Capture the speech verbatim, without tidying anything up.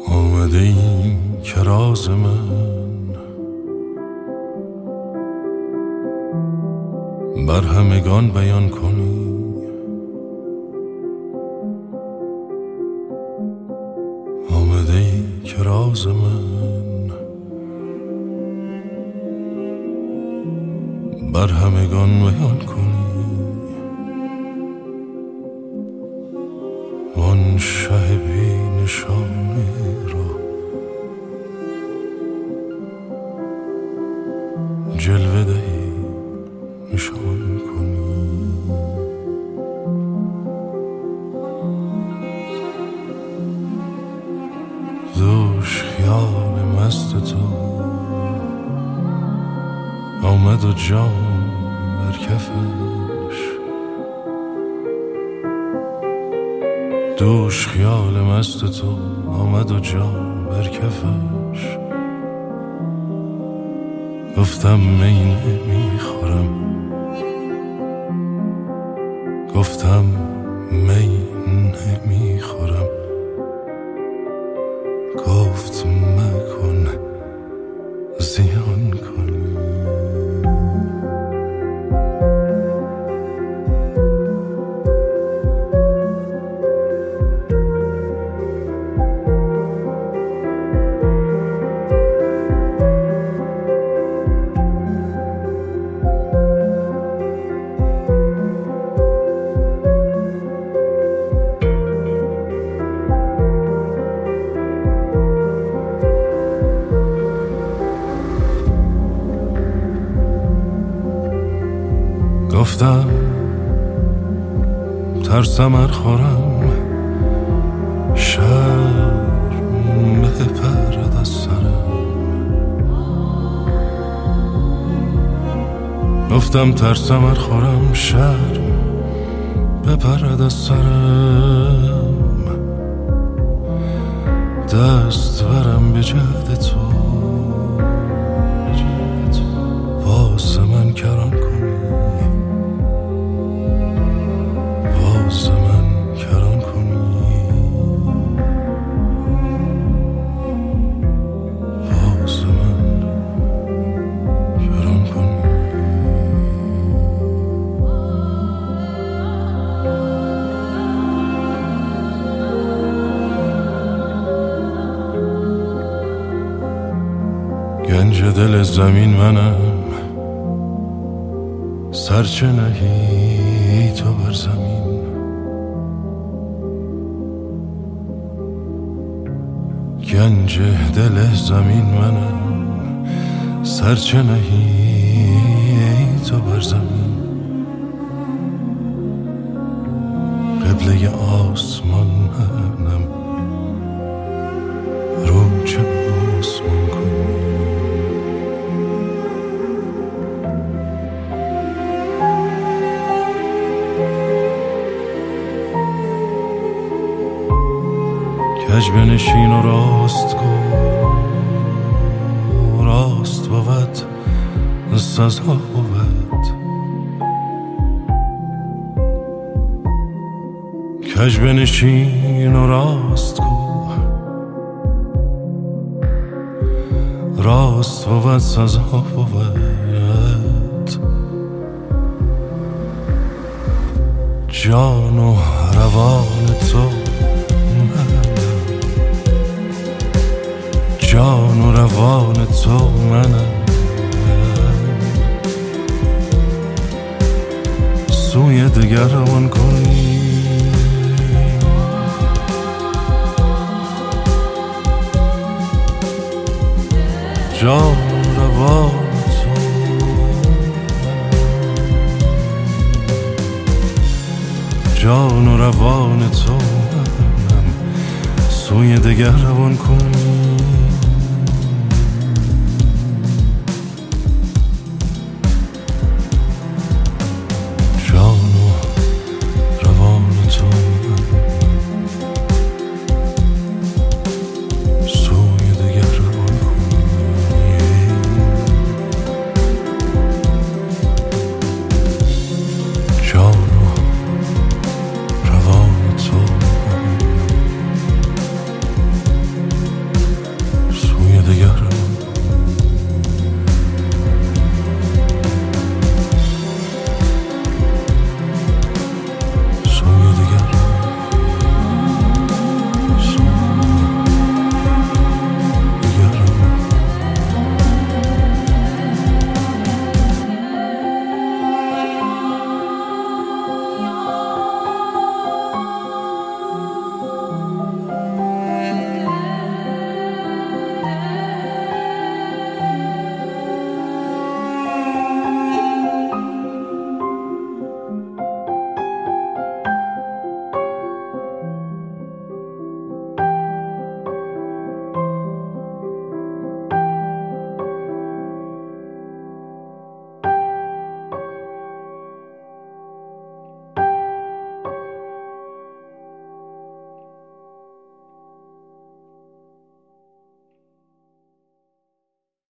آمده ای که راز من بر همگان بیان کنی. آمده ای که راز من بر همگان بیان کنی. وان شه بی نشانه را جلوه دهی نشان کنی. دوش خیال مست تو آمد و جام بر کفش. دوش خیال مست تو آمد و جام بر کفش. گفتم می نمیخورم، گفتم می نمیخورم. گفت مکن زیان کنی. گفتم ترسم ار خورم شرم بپرد از سرم. گفتم ترسم ار خورم شرم بپرد از سرم. دست برم به جهد تو واسه من کران کنی. واسه من کران کنی. واسه من کران کنی. گنج دل زمین منم، سرچه نهی تو بر زمین. گنج دل زمین منم، سرچه نهی تو بر زمین. قبله آسمان منم، رو چه آسمان کنی. کج بنشین و راست گو، راست بود سزا بود. کج بنشین و راست گو، راست بود سزا بود. جان و روان تو جان و روان تو منم. سوی دگر روان کنی. جان و روان تو جان و روان تو منم. سوی دگر روان کنی.